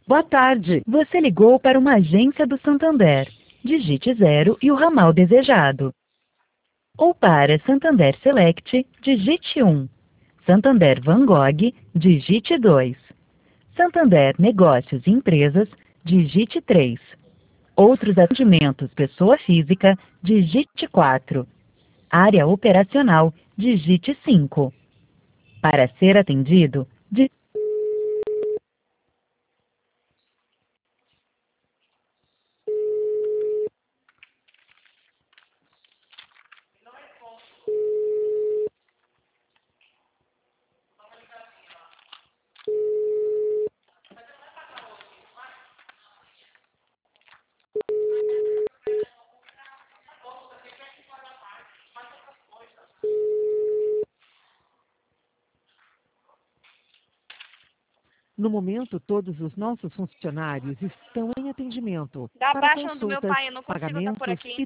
Boa tarde. Você ligou para uma agência do Santander. Digite 0 e o ramal desejado. Ou para Santander Select, digite 1. Santander Van Gogh, digite 2. Santander Negócios e Empresas, digite 3. Outros atendimentos pessoa física, digite 4. Área operacional, digite 5. Para ser atendido, No momento, todos os nossos funcionários estão em atendimento Dá para baixa no do meu consultas, pai, eu não consigo estar por pagamentos aqui. e